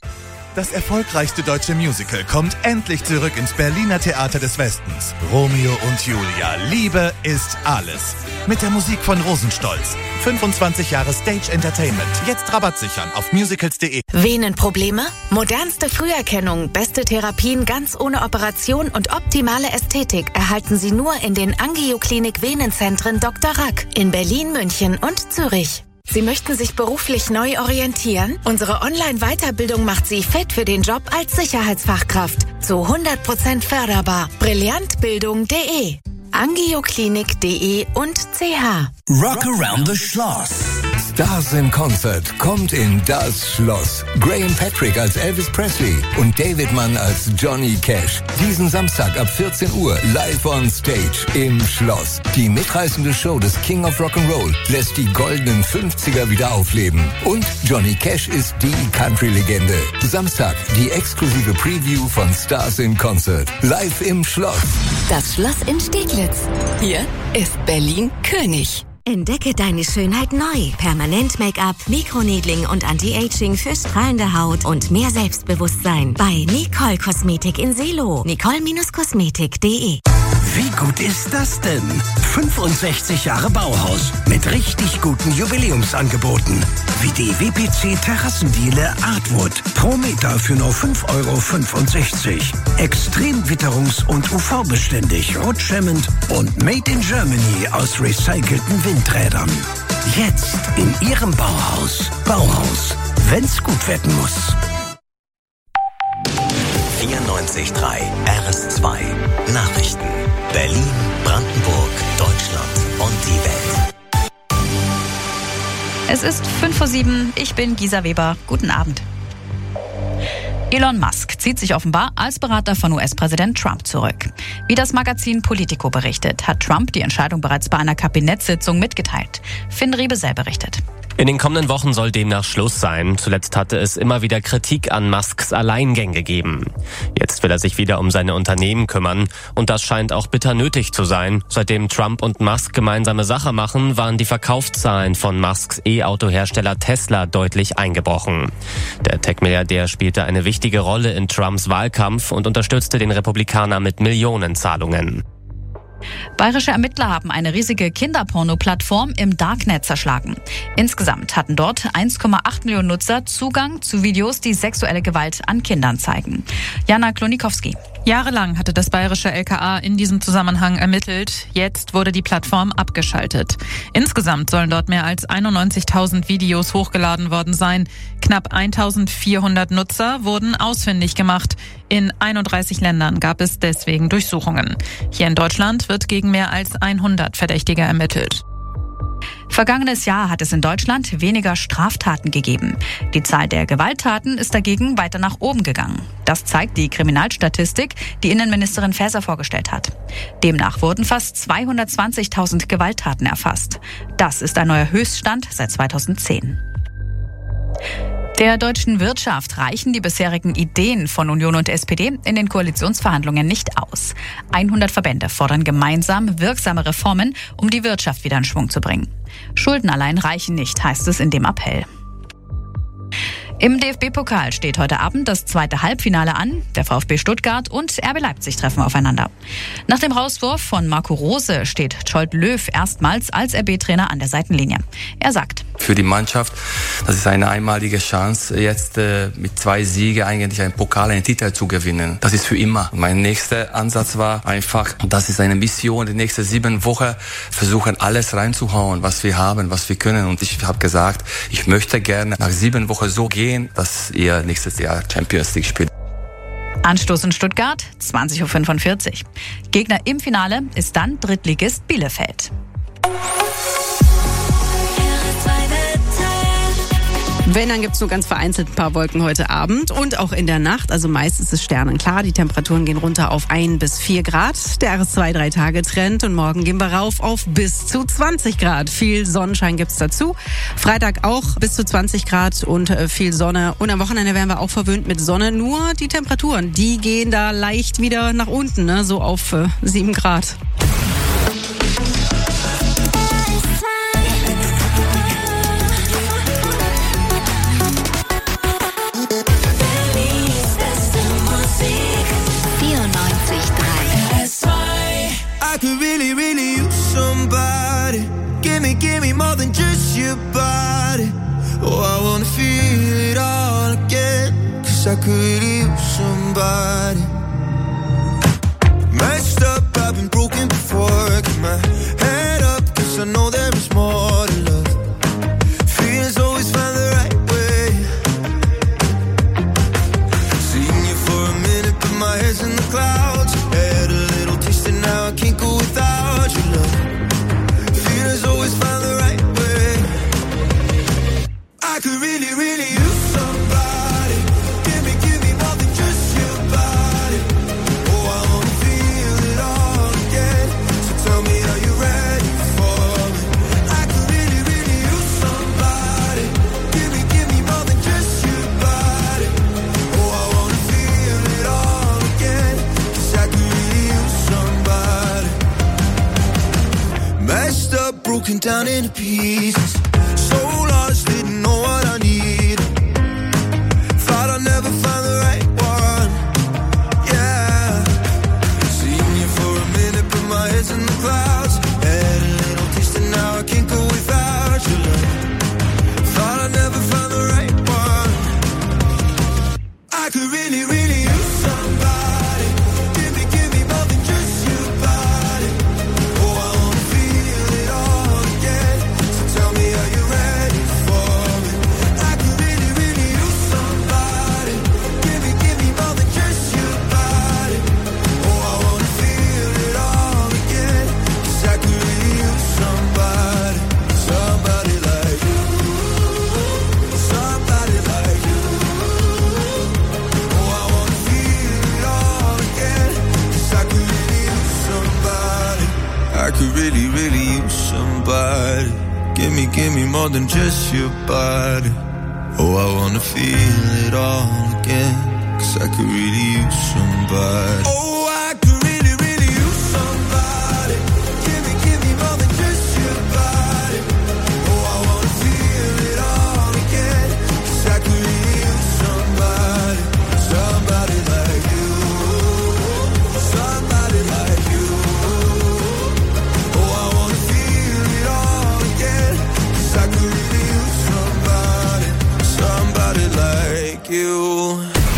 Das erfolgreichste deutsche Musical kommt endlich zurück ins Berliner Theater des Westens. Romeo und Julia, Liebe ist alles. Mit der Musik von Rosenstolz. fünfundzwanzig Jahre Stage Entertainment. Jetzt Rabatt sichern auf musicals punkt de. Venenprobleme? Modernste Früherkennung, beste Therapien ganz ohne Operation und optimale Ästhetik erhalten Sie nur in den Angioklinik Venenzentren Doktor Rack in Berlin, München und Zürich. Sie möchten sich beruflich neu orientieren? Unsere Online-Weiterbildung macht Sie fit für den Job als Sicherheitsfachkraft. Zu hundert Prozent förderbar. Brillantbildung punkt de. Angioklinik punkt de und C H. Rock Around the Schloss. Stars in Concert kommt in das Schloss. Graham Patrick als Elvis Presley und David Mann als Johnny Cash. Diesen Samstag ab vierzehn Uhr live on stage im Schloss. Die mitreißende Show des King of Rock'n'Roll lässt die goldenen fünfziger wieder aufleben. Und Johnny Cash ist die Country-Legende. Samstag die exklusive Preview von Stars in Concert. Live im Schloss. Das Schloss in Steglitz. Hier ist Berlin König. Entdecke deine Schönheit neu. Permanent Make-up, Mikroneedling und Anti-Aging für strahlende Haut und mehr Selbstbewusstsein. Bei Nicole Kosmetik in Seelow. nicole Kosmetik punkt de. Wie gut ist das denn? fünfundsechzig Jahre Bauhaus mit richtig guten Jubiläumsangeboten. Wie die W P C Terrassendiele Artwood. Pro Meter für nur fünf Euro fünfundsechzig. Extrem witterungs- und U V-beständig, rutschhemmend und made in Germany aus recycelten Windrädern. Jetzt in Ihrem Bauhaus. Bauhaus, wenn's gut werden muss. vierundneunzig Komma drei R S zwei. Nachrichten. Berlin, Brandenburg, Deutschland und die Welt. Es ist fünf vor sieben. Ich bin Gisa Weber. Guten Abend. Elon Musk zieht sich offenbar als Berater von U S-Präsident Trump zurück. Wie das Magazin Politico berichtet, hat Trump die Entscheidung bereits bei einer Kabinettssitzung mitgeteilt. Finn Riebesell berichtet. In den kommenden Wochen soll demnach Schluss sein. Zuletzt hatte es immer wieder Kritik an Musks Alleingänge gegeben. Jetzt will er sich wieder um seine Unternehmen kümmern. Und das scheint auch bitter nötig zu sein. Seitdem Trump und Musk gemeinsame Sache machen, waren die Verkaufszahlen von Musks E-Auto-Hersteller Tesla deutlich eingebrochen. Der Tech-Milliardär spielte eine wichtige Rolle in Trumps Wahlkampf und unterstützte den Republikaner mit Millionenzahlungen. Bayerische Ermittler haben eine riesige Kinderporno-Plattform im Darknet zerschlagen. Insgesamt hatten dort eins Komma acht Millionen Nutzer Zugang zu Videos, die sexuelle Gewalt an Kindern zeigen. Jana Klonikowski. Jahrelang hatte das bayerische L K A in diesem Zusammenhang ermittelt. Jetzt wurde die Plattform abgeschaltet. Insgesamt sollen dort mehr als einundneunzigtausend Videos hochgeladen worden sein. Knapp eintausendvierhundert Nutzer wurden ausfindig gemacht. In einunddreißig Ländern gab es deswegen Durchsuchungen. Hier in Deutschland wird gegen mehr als hundert Verdächtige ermittelt. Vergangenes Jahr hat es in Deutschland weniger Straftaten gegeben. Die Zahl der Gewalttaten ist dagegen weiter nach oben gegangen. Das zeigt die Kriminalstatistik, die Innenministerin Faeser vorgestellt hat. Demnach wurden fast zweihundertzwanzigtausend Gewalttaten erfasst. Das ist ein neuer Höchststand seit zweitausendzehn. Der deutschen Wirtschaft reichen die bisherigen Ideen von Union und S P D in den Koalitionsverhandlungen nicht aus. hundert Verbände fordern gemeinsam wirksame Reformen, um die Wirtschaft wieder in Schwung zu bringen. Schulden allein reichen nicht, heißt es in dem Appell. Im D F B-Pokal steht heute Abend das zweite Halbfinale an. Der VfB Stuttgart und R B Leipzig treffen aufeinander. Nach dem Rauswurf von Marco Rose steht Scholt Löw erstmals als R B-Trainer an der Seitenlinie. Er sagt: Für die Mannschaft, das ist eine einmalige Chance, jetzt äh, mit zwei Siegen eigentlich einen Pokal, einen Titel zu gewinnen. Das ist für immer. Mein nächster Ansatz war einfach, das ist eine Mission, die nächsten sieben Wochen versuchen, alles reinzuhauen, was wir haben, was wir können. Und ich habe gesagt, ich möchte gerne nach sieben Wochen so gehen, dass ihr nächstes Jahr Champions League spielt. Anstoß in Stuttgart, zwanzig Uhr fünfundvierzig. Gegner im Finale ist dann Drittligist Bielefeld. Wenn, dann gibt's nur ganz vereinzelt ein paar Wolken heute Abend und auch in der Nacht. Also meist ist es sternenklar. Die Temperaturen gehen runter auf ein bis vier Grad. Der R S zwei drei Tage Trend und morgen gehen wir rauf auf bis zu zwanzig Grad. Viel Sonnenschein gibt's dazu. Freitag auch bis zu zwanzig Grad und viel Sonne. Und am Wochenende werden wir auch verwöhnt mit Sonne. Nur die Temperaturen, die gehen da leicht wieder nach unten, ne? So auf äh, sieben Grad. I could really, really use somebody. Give me, give me more than just your body. Oh, I wanna feel it all again. Cause I could really use somebody. Messed up, I've been broken before. Keep my head up, cause I know there is more to love. Feelings always find the right way. Seen you for a minute, but my head's in the clouds. Had a little taste and now I can't go without your love. Feelings always find the right way. I could really, really use somebody. Give me, give me more than just your body. Oh, I wanna feel it all again. So tell me, are you ready for me? I could really, really use somebody. Give me, give me more than just your body. Oh, I wanna feel it all again. Cause I could really use somebody. Messed up, broken down into pieces. So lost, didn't know what I needed. Thought I'd never find the right one. Yeah. Seen you for a minute, but my head's in the clouds. Had a little taste and now I can't go without your love. Thought I'd never find the right one. I could really, really use somebody. Give me, give me more than just your body. Oh, I wanna feel it all again. So tell me, are you ready? really, really use somebody. Give me, give me more than just your body. Oh, I wanna feel it all again, 'cause I could really use somebody. Oh, I could really, really use somebody. Give me, give me more than just your body. Oh, I wanna feel it all again, 'cause I could really use somebody. Somebody like you. Somebody like you. Oh, I wanna feel it all again, 'cause I could really use somebody. Somebody like you.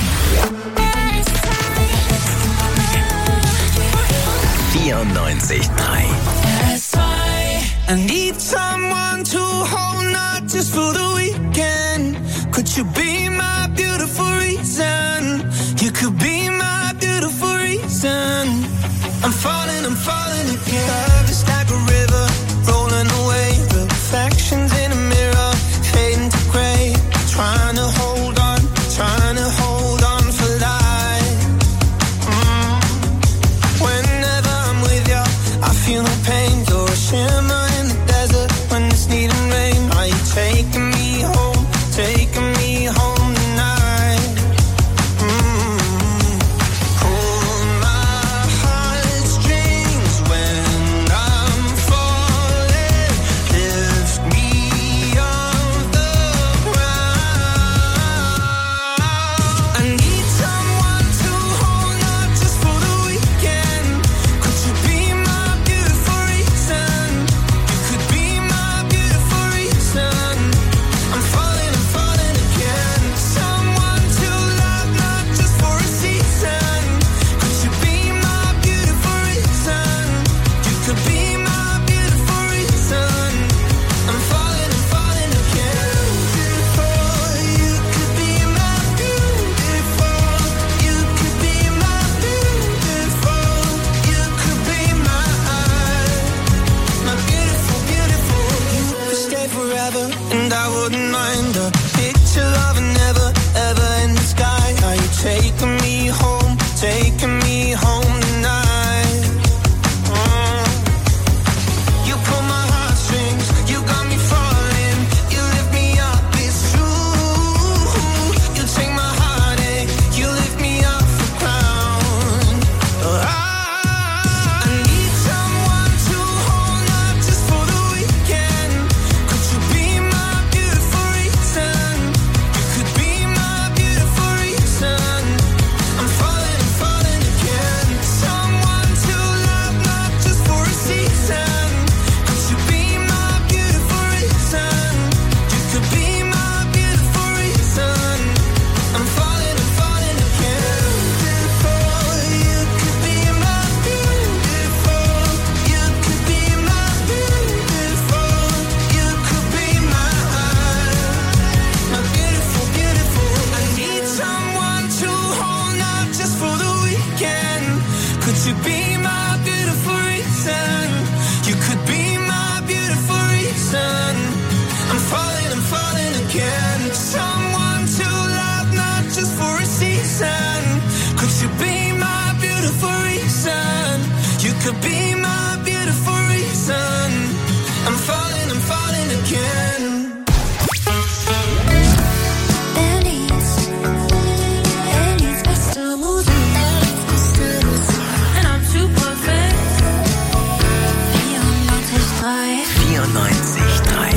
vierundneunzig Komma drei. I need someone to hold, not just for the weekend. Could you be my beautiful reason? You could be my beautiful reason. I'm falling, I'm falling again. Love is like a river, rolling away. Reflections in a mirror, fading to gray. Trying to hold on, trying to hold on for life. Mm. Whenever I'm with you, I feel no pain. You're a shimmer in the desert when it's needing rain. Are you taking me home, taking me home tonight? Mm. Pull my heartstrings when I'm falling. Lift me off the ground. I need someone to hold, not just for the weekend. Could you be my beautiful reason? You could be my beautiful reason. I'm falling, I'm falling again. Someone to love, not just for a season. Could you be my beautiful reason? You could be my beautiful reason. I'm falling, I'm falling again. Beautiful, you could be my beautiful. You could be my beautiful. You could be my, my beautiful, beautiful. You could stay forever, and I wouldn't mind a picture of a never, ever in the sky. Are you taking me home, taking me home tonight? Mm. You pull my heartstrings, you got me falling. You lift me up, it's true. You take my heartache, you lift me off the ground. I, I need someone to hold, not just for the weekend. Could you be my beautiful reason? You could be my beautiful reason. I'm falling, I'm falling again. Someone to love, not just for a season. Could you be my beautiful reason? You could be my beautiful reason. I'm falling, I'm falling again. Beautiful, you could be my beautiful. You could be my beautiful. You could be my, my beautiful, beautiful. I need someone to hold, not just for the weekend. Could you be my beautiful reason? You could be my beautiful reason. I'm falling, I'm falling again. Someone to love, not just for a season. Could you be my beautiful reason? You could be my beautiful reason. I'm falling, I'm falling again. Ellis, Ellis, beste Musik. And I'm too perfect. vierundneunzig Komma drei. vierundneunzig Komma drei.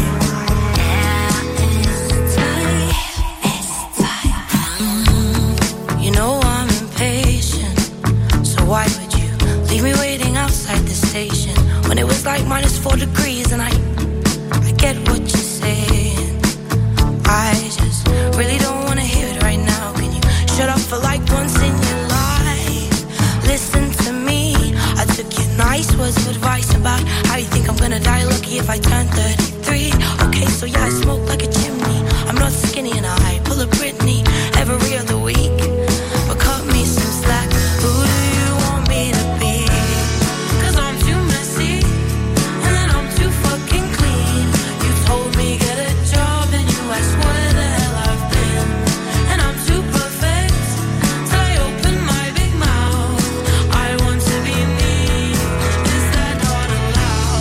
You know I'm impatient, so why would you leave me waiting outside the station when it was like minus four degrees? And I, I get what you're saying. I just really don't wanna hear it right now. Can you shut up for like once in your life? Listen to me. I took your nice words of advice about how you think I'm gonna die lucky if I turn thirty-three. Okay, so yeah, I smoke like a chimney. I'm not skinny and I pull a Britney every other week. But cut me some slack. Who do you want me to be? 'Cause I'm too messy and then I'm too fucking clean. You told me get a job and you asked where the hell I've been. And I'm too perfect, so I open my big mouth. I want to be me. Is that not allowed?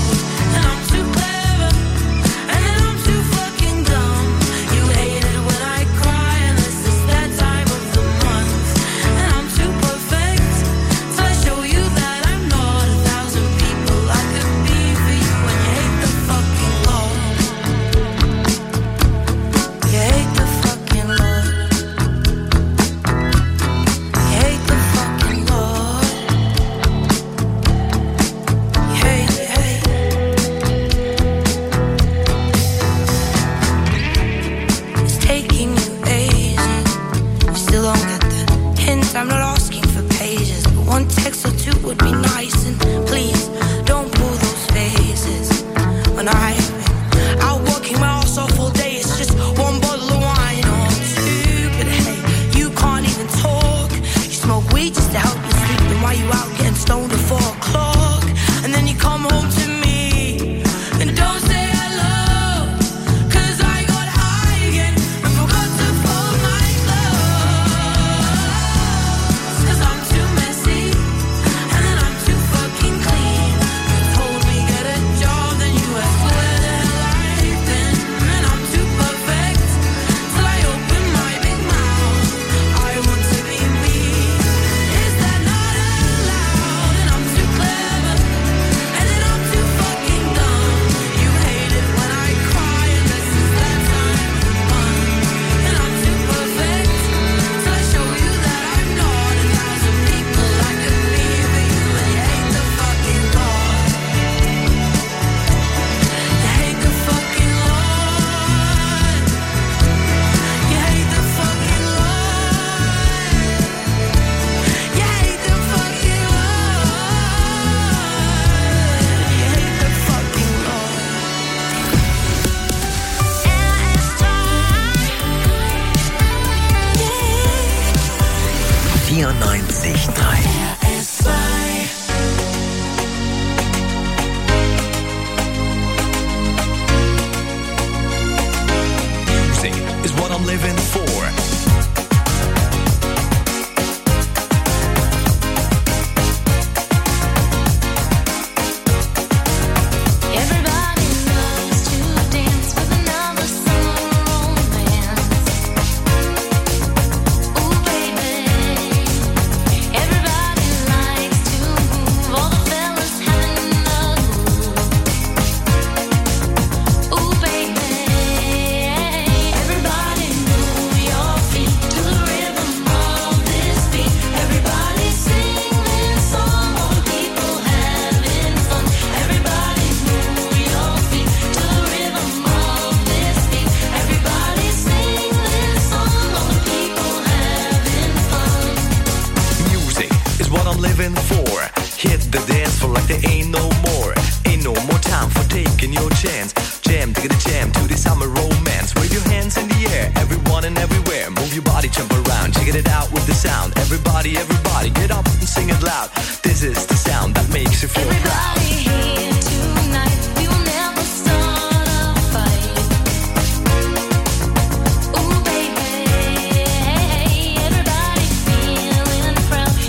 One text or two would be nice, and please don't pull those faces. When I out working my ass off all day, it's just one bottle of wine or two. But hey, you can't even talk. You smoke weed just to help you sleep. Then why you out getting stoned at four o'clock? And then you come home to me and don't say hello, 'cause I got high again and forgot to fold my clothes. 'Cause I'm too messy and then I'm too fucking clean. You told me get a job, then you asked where the hell I've been. And I'm too perfect till I open my big mouth. I want to be me. Is that not allowed? And I'm too clever and then I'm too fucking dumb. You hate it when I cry and this is that time of month. And I'm too perfect till I show you that I'm not. A thousand people like me, but you and you hate the fucking Lord. You hate the fucking Lord. You hate the fucking Lord. You hate the fucking Lord. You hate the fucking Lord. vierundneunzig Komma drei. Music is what I'm living for. Everybody loves to dance with another summer romance. Ooh, baby. Everybody likes to move. All the fellas having a groove. Ooh, baby. Everybody move your feet to the rhythm of this beat. Everybody sing this song. All the people having fun. Everybody move your feet to the rhythm of this beat. Everybody sing this song. All the people having fun. Music is what I'm living for. Hit the dance floor like there ain't no more. Ain't no more time for taking your chance. Jam, dig the jam to the summer romance. Wave your hands in the air, everyone and everywhere. Move your body, jump around, check it out with the sound. Everybody, everybody, get up and sing it loud. This is the sound that makes you feel proud. Everybody